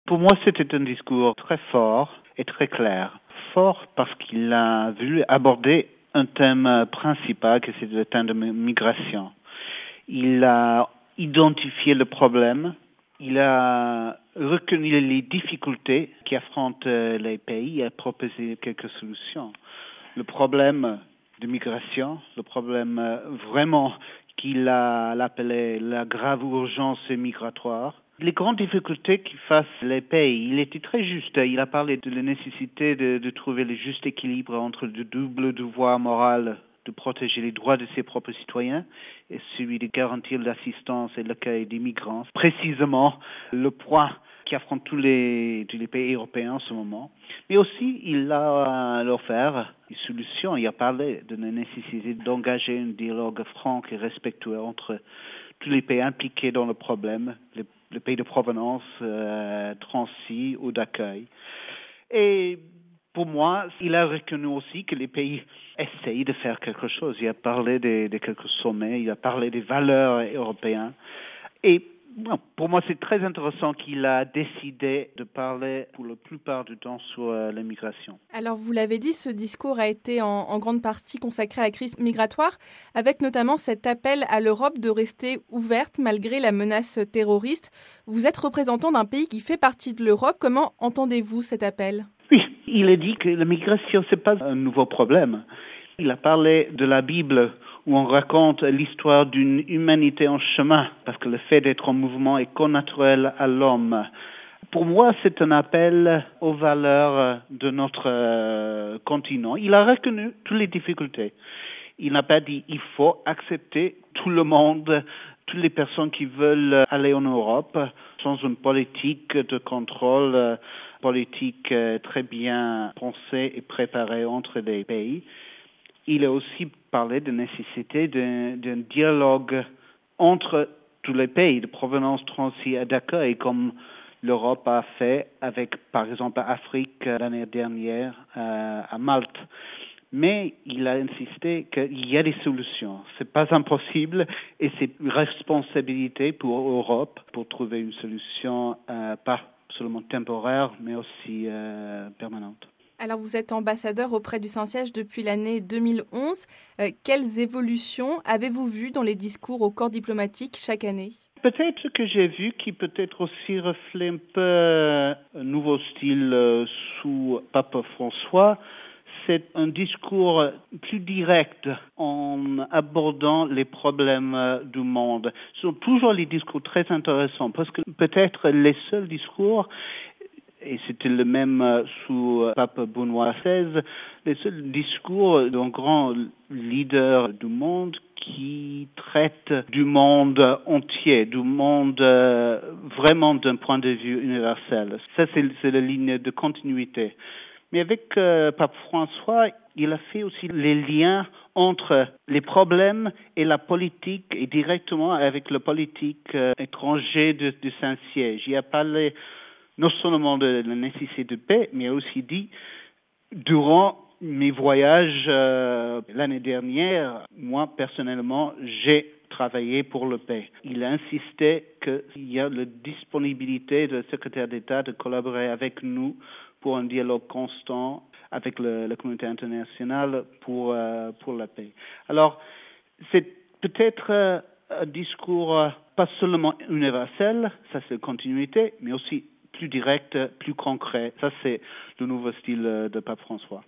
Pour moi, c'était un discours très fort et très clair. Fort parce qu'il a voulu aborder un thème principal, que c'est le thème de migration. Il a identifié le problème, il a reconnu les difficultés qui affrontent les pays et a proposé quelques solutions. Le problème de migration, le problème vraiment qu'il a appelé la grave urgence migratoire, les grandes difficultés qui fassent les pays, il était très juste. Il a parlé de la nécessité de trouver le juste équilibre entre le double devoir moral de protéger les droits de ses propres citoyens et celui de garantir l'assistance et l'accueil des migrants. Précisément le point qui affronte tous les pays européens en ce moment. Mais aussi, il a offert une solution. Il a parlé de la nécessité d'engager un dialogue franc et respectueux entre tous les pays impliqués dans le problème, les pays de provenance, transit ou d'accueil. Et pour moi, il a reconnu aussi que les pays essayent de faire quelque chose. Il a parlé de quelques sommets, il a parlé des valeurs européennes. Et pour moi, c'est très intéressant qu'il a décidé de parler pour la plupart du temps sur l'immigration. Alors, vous l'avez dit, ce discours a été en grande partie consacré à la crise migratoire, avec notamment cet appel à l'Europe de rester ouverte malgré la menace terroriste. Vous êtes représentant d'un pays qui fait partie de l'Europe. Comment entendez-vous cet appel ? Oui, il a dit que la migration, c'est pas un nouveau problème. Il a parlé de la Bible, où on raconte l'histoire d'une humanité en chemin, parce que le fait d'être en mouvement est connaturel à l'homme. Pour moi, c'est un appel aux valeurs de notre continent. Il a reconnu toutes les difficultés. Il n'a pas dit il faut accepter tout le monde, toutes les personnes qui veulent aller en Europe, sans une politique de contrôle, politique très bien pensée et préparée entre les pays. Il a aussi parlé de la nécessité d'un dialogue entre tous les pays de provenance, transit et d'accueil, comme l'Europe a fait avec, par exemple, l'Afrique l'année dernière à Malte. Mais il a insisté qu'il y a des solutions. C'est pas impossible et c'est une responsabilité pour l'Europe pour trouver une solution pas seulement temporaire, mais aussi permanente. Alors, vous êtes ambassadeur auprès du Saint-Siège depuis l'année 2011. Quelles évolutions avez-vous vues dans les discours au corps diplomatique chaque année ? Peut-être que j'ai vu qui peut-être aussi reflète un peu un nouveau style sous Pape François. C'est un discours plus direct en abordant les problèmes du monde. Ce sont toujours les discours très intéressants parce que peut-être les seuls discours, et c'était le même sous Pape Benoît XVI, les seuls discours d'un grand leader du monde qui traite du monde entier, du monde vraiment d'un point de vue universel. Ça, c'est la ligne de continuité. Mais avec Pape François, il a fait aussi les liens entre les problèmes et la politique, et directement avec la politique étrangère du Saint-Siège. Il a parlé non seulement de la nécessité de paix, mais aussi dit, durant mes voyages l'année dernière, moi personnellement, j'ai travaillé pour la paix. Il a insisté qu'il y a la disponibilité du secrétaire d'État de collaborer avec nous pour un dialogue constant avec la communauté internationale pour la paix. Alors, c'est peut-être un discours pas seulement universel, ça c'est la continuité, mais aussi plus direct, plus concret. Ça c'est le nouveau style de Pape François.